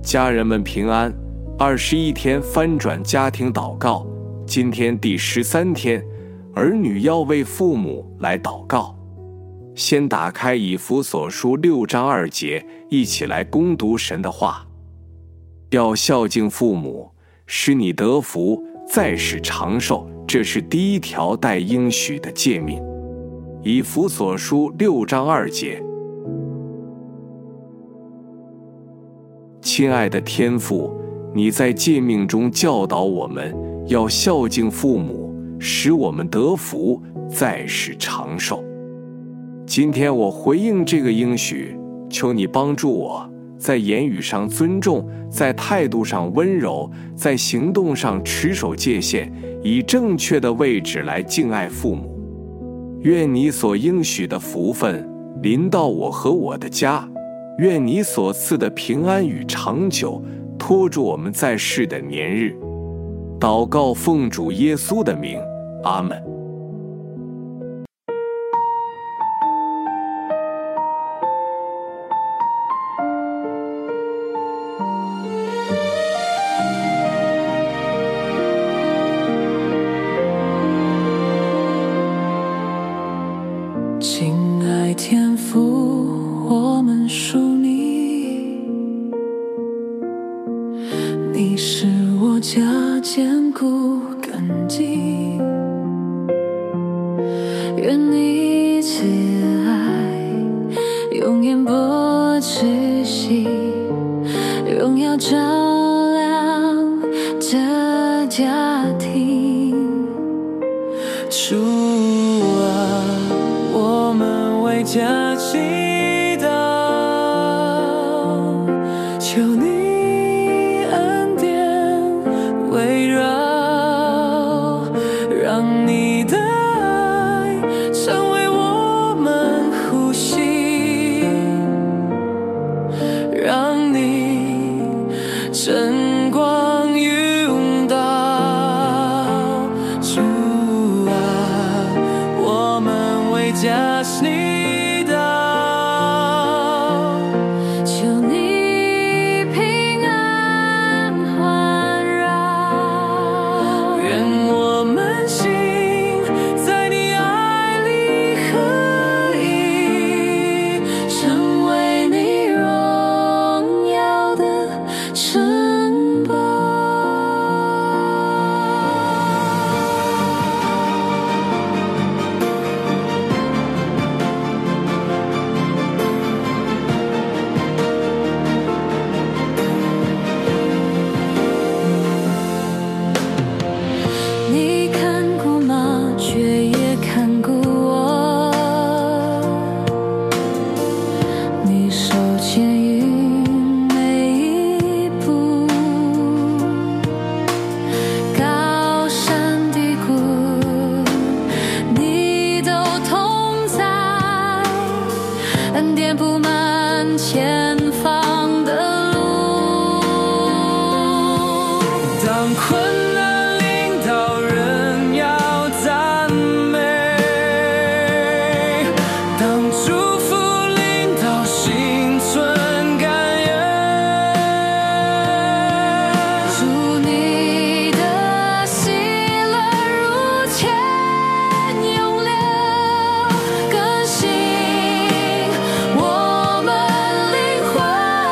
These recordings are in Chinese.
家人们平安。21天翻转家庭祷告，今天第13天，儿女要为父母来祷告。先打开以弗所书6章2节，一起来攻读神的话。要孝敬父母，使你得福，在世长寿，这是第一条带应许的诫命。以弗所书6章2节。亲爱的天父，你在诫命中教导我们要孝敬父母，使我们得福，在世长寿。今天我回应这个应许，求你帮助我，在言语上尊重，在态度上温柔，在行动上持守界限，以正确的位置来敬爱父母。愿你所应许的福分临到我和我的家，愿你所赐的平安与长久拖住我们在世的年日。祷告奉主耶稣的名，阿们。 亲爱天父，我们属你，你是我家坚固根基，愿你慈爱永远不止息，荣耀照亮这家庭。主啊，我们为家祈祷，求你恩典围绕，让你的爱成为我们呼吸，让你晨光晕倒。主啊，我们为家祈祷，求你平安环绕，愿我们心在你爱里合一，成为你荣耀的城堡。你看顾吗？却也看顾我，你手牵引每一步，高山低谷，你都同在，恩典布满前方的路。当困难临到，人要赞美；当祝福临到，心存感恩。祝你的喜乐如泉涌流，更新我们灵魂。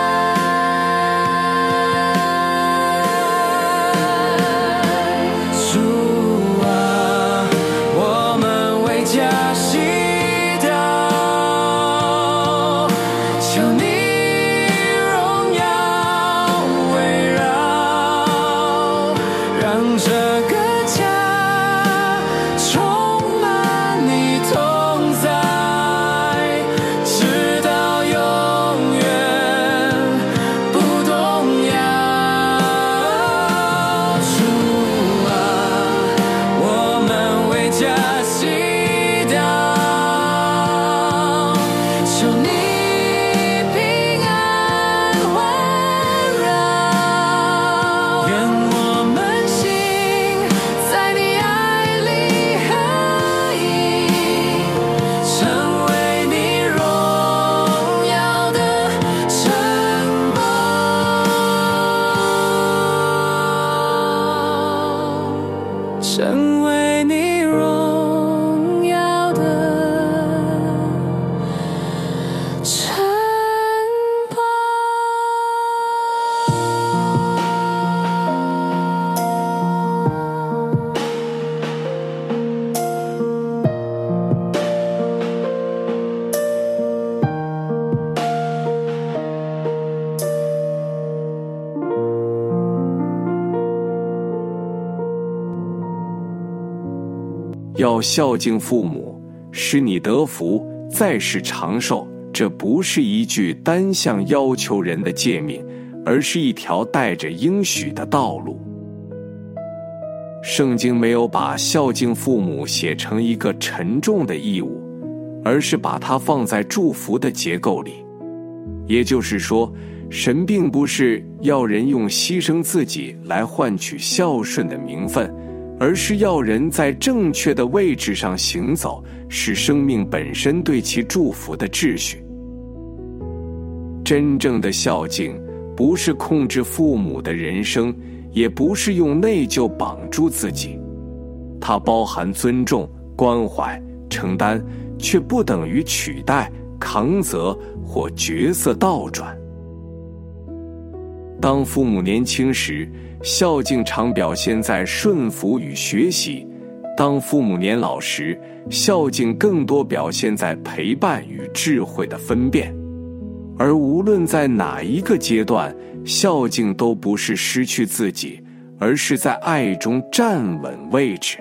要孝敬父母，使你得福，在世长寿。这不是一句单向要求人的诫命，而是一条带着应许的道路。圣经没有把孝敬父母写成一个沉重的义务，而是把它放在祝福的结构里。也就是说，神并不是要人用牺牲自己来换取孝顺的名分，而是要人在正确的位置上行走，是生命本身对其祝福的秩序。真正的孝敬不是控制父母的人生，也不是用内疚绑住自己，它包含尊重、关怀、承担，却不等于取代、扛责或角色倒转。当父母年轻时，孝敬常表现在顺服与学习；当父母年老时，孝敬更多表现在陪伴与智慧的分辨。而无论在哪一个阶段，孝敬都不是失去自己，而是在爱中站稳位置。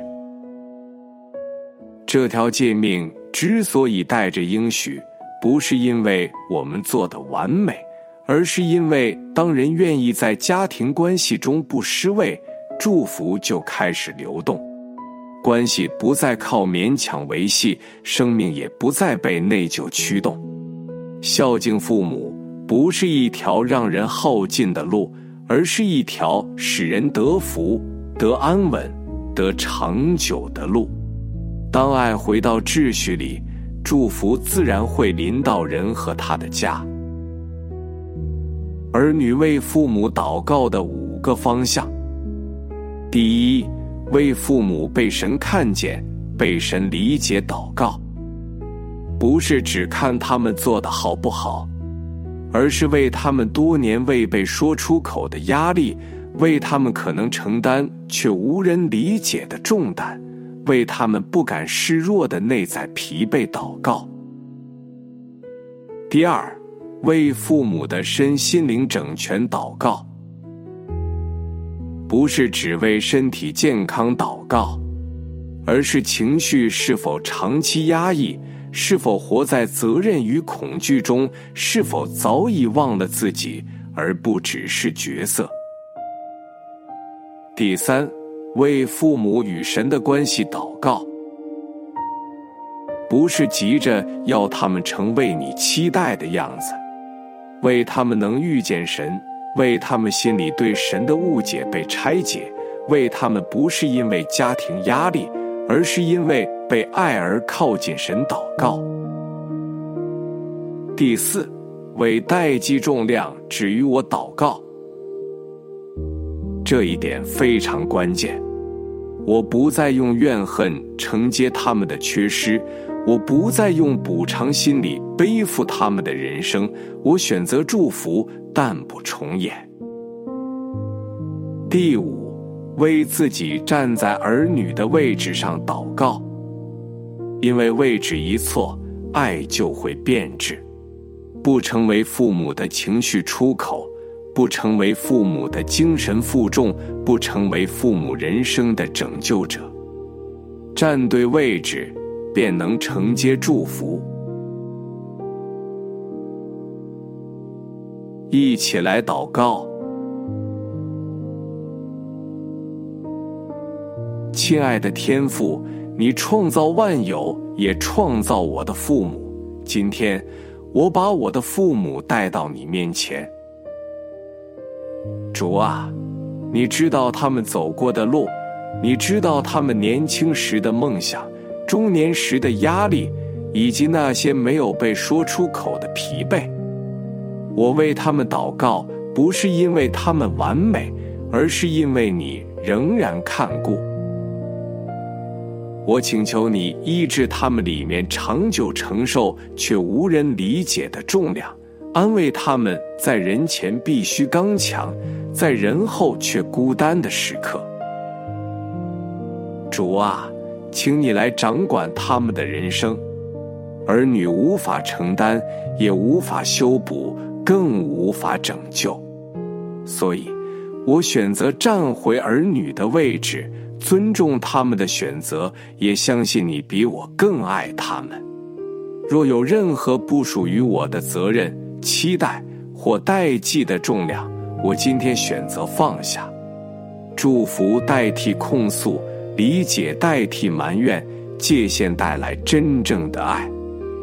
这条诫命之所以带着应许，不是因为我们做得完美，而是因为当人愿意在家庭关系中不失位，祝福就开始流动。关系不再靠勉强维系，生命也不再被内疚驱动。孝敬父母不是一条让人耗尽的路，而是一条使人得福、得安稳、得长久的路。当爱回到秩序里，祝福自然会临到人和他的家。儿女为父母祷告的5个方向。第一，为父母被神看见、被神理解祷告。不是只看他们做得好不好，而是为他们多年未被说出口的压力，为他们可能承担却无人理解的重担，为他们不敢示弱的内在疲惫祷告。第二，为父母的身心灵整全祷告。不是只为身体健康祷告，而是情绪是否长期压抑，是否活在责任与恐惧中，是否早已忘了自己，而不只是角色。第三，为父母与神的关系祷告。不是急着要他们成为你期待的样子，为他们能遇见神，为他们心里对神的误解被拆解，为他们不是因为家庭压力，而是因为被爱而靠近神祷告。第四，为代际重量止于我祷告。这一点非常关键。我不再用怨恨承接他们的缺失，我不再用补偿心理背负他们的人生，我选择祝福，但不重演。第五，为自己站在儿女的位置上祷告。因为位置一错，爱就会变质，不成为父母的情绪出口，不成为父母的精神负重，不成为父母人生的拯救者。站对位置，便能承接祝福。一起来祷告。亲爱的天父，你创造万有，也创造我的父母。今天，我把我的父母带到你面前。主啊，你知道他们走过的路，你知道他们年轻时的梦想，中年时的压力，以及那些没有被说出口的疲惫。我为他们祷告，不是因为他们完美，而是因为你仍然看顾。我请求你医治他们里面长久承受却无人理解的重量，安慰他们在人前必须刚强，在人后却孤单的时刻。主啊，请你来掌管他们的人生。儿女无法承担，也无法修补，更无法拯救。所以，我选择站回儿女的位置， 尊重他们的选择，也相信你比我更爱他们。若有任何不属于我的责任、期待或代际的重量，我今天选择放下。祝福代替控诉，理解代替埋怨，界限带来真正的爱。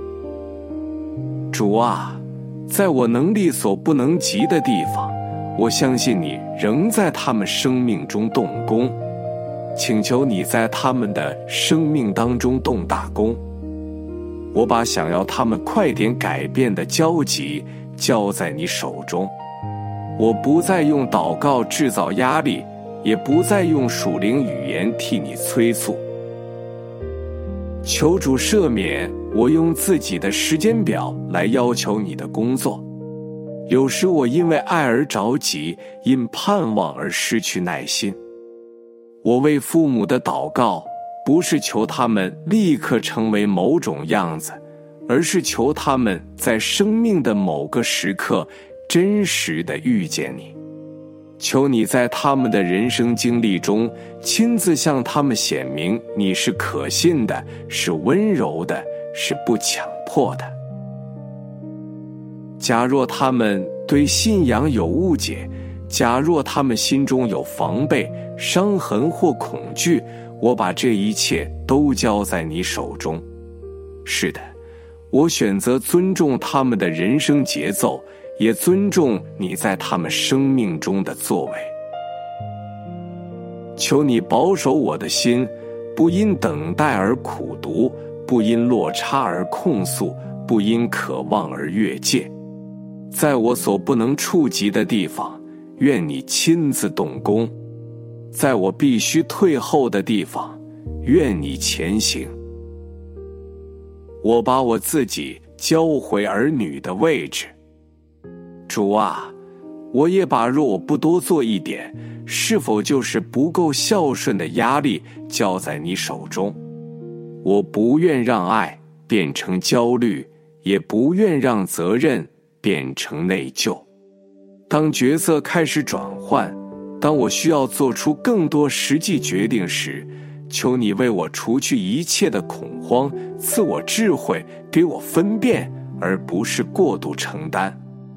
主啊，在我能力所不能及的地方，我相信你仍在他们生命中动工，请求你在他们的生命当中动大功。我把想要他们快点改变的焦急交在你手中，我不再用祷告制造压力，也不再用属灵语言替你催促。求主赦免我用自己的时间表来要求你的工作，有时我因为爱而着急，因盼望而失去耐心。我为父母的祷告，不是求他们立刻成为某种样子，而是求他们在生命的某个时刻真实地遇见你。求你在他们的人生经历中亲自向他们显明你是可信的，是温柔的，是不强迫的。假若他们对信仰有误解，假若他们心中有防备、伤痕或恐惧，我把这一切都交在你手中。是的，我选择尊重他们的人生节奏，也尊重你在他们生命中的作为。求你保守我的心，不因等待而苦读，不因落差而控诉，不因渴望而越界。在我所不能触及的地方，愿你亲自动工；在我必须退后的地方，愿你前行。我把我自己交回儿女的位置。主啊，我也把若我不多做一点，是否就是不够孝顺的压力交在你手中。我不愿让爱变成焦虑，也不愿让责任变成内疚。当角色开始转换，当我需要做出更多实际决定时，求你为我除去一切的恐慌，赐我智慧，给我分辨，而不是过度承担。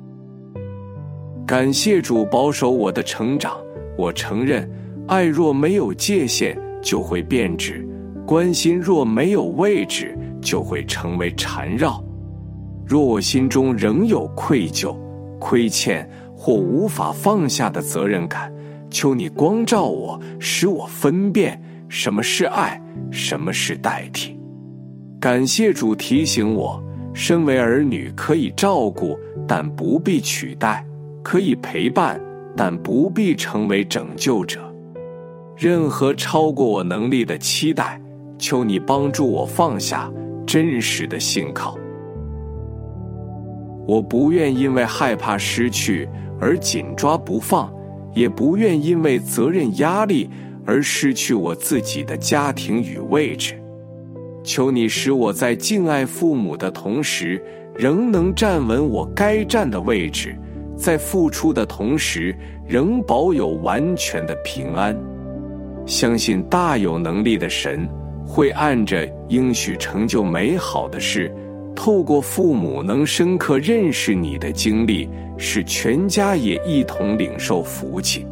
感谢主保守我的成长，我承认，爱若没有界限，就会变质；关心若没有位置，就会成为缠绕。若我心中仍有愧疚、亏欠或无法放下的责任感，求你光照我，使我分辨什么是爱，什么是代替。感谢主提醒我，身为儿女可以照顾，但不必取代；可以陪伴，但不必成为拯救者。任何超过我能力的期待，求你帮助我放下，真实的信靠。我不愿因为害怕失去而紧抓不放，也不愿因为责任压力而失去我自己的家庭与位置。求你使我在敬爱父母的同时，仍能站稳我该站的位置，在付出的同时，仍保有完全的平安。相信大有能力的神会按着应许成就美好的事，透过父母能深刻认识你的经历，使全家也一同领受福气。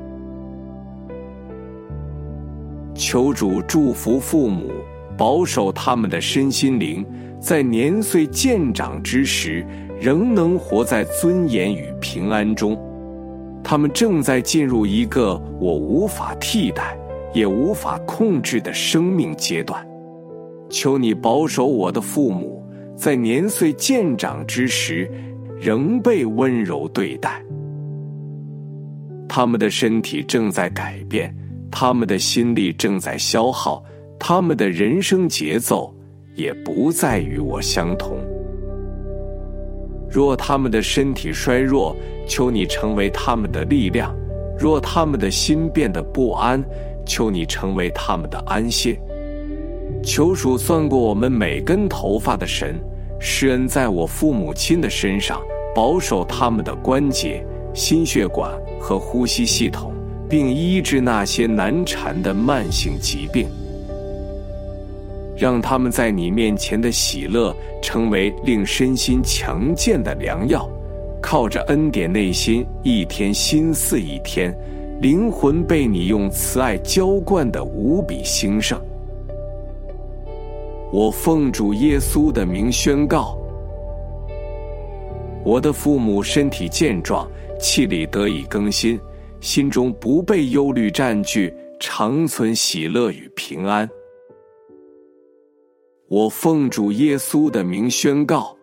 求主祝福父母，保守他们的身心灵，在年岁渐长之时，仍能活在尊严与平安中。他们正在进入一个我无法替代，也无法控制的生命阶段。求你保守我的父母，在年岁渐长之时，仍被温柔对待。他们的身体正在改变，他们的心力正在消耗，他们的人生节奏也不再与我相同。若他们的身体衰弱，求你成为他们的力量；若他们的心变得不安，求你成为他们的安歇。求主算过我们每根头发的神，施恩在我父母亲的身上，保守他们的关节、心血管和呼吸系统， 并医治那些难缠的慢性疾病。让他们在你面前的喜乐成为令身心强健的良药，靠着恩典内心一天新似一天，灵魂被你用慈爱浇灌的无比兴盛。我奉主耶稣的名宣告，我的父母身体健壮，气力得以更新，心中不被忧虑占据，常存喜乐与平安。我奉主耶稣的名宣告，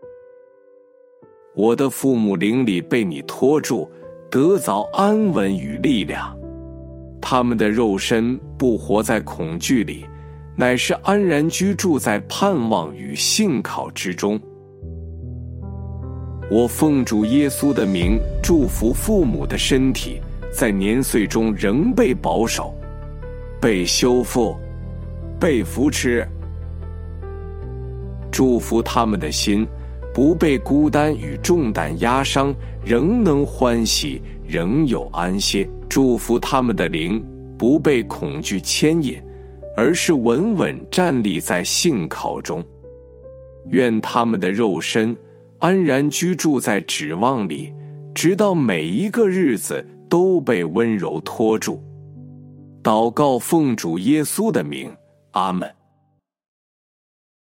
我的父母灵里被你托住，得着安稳与力量，他们的肉身不活在恐惧里，乃是安然居住在盼望与信靠之中。我奉主耶稣的名祝福父母的身体，在年岁中仍被保守，被修复，被扶持。祝福他们的心不被孤单与重担压伤，仍能欢喜，仍有安歇。祝福他们的灵不被恐惧牵引，而是稳稳站立在信靠中。愿他们的肉身安然居住在指望里，直到每一个日子都被温柔托住。祷告奉主耶稣的名，阿们。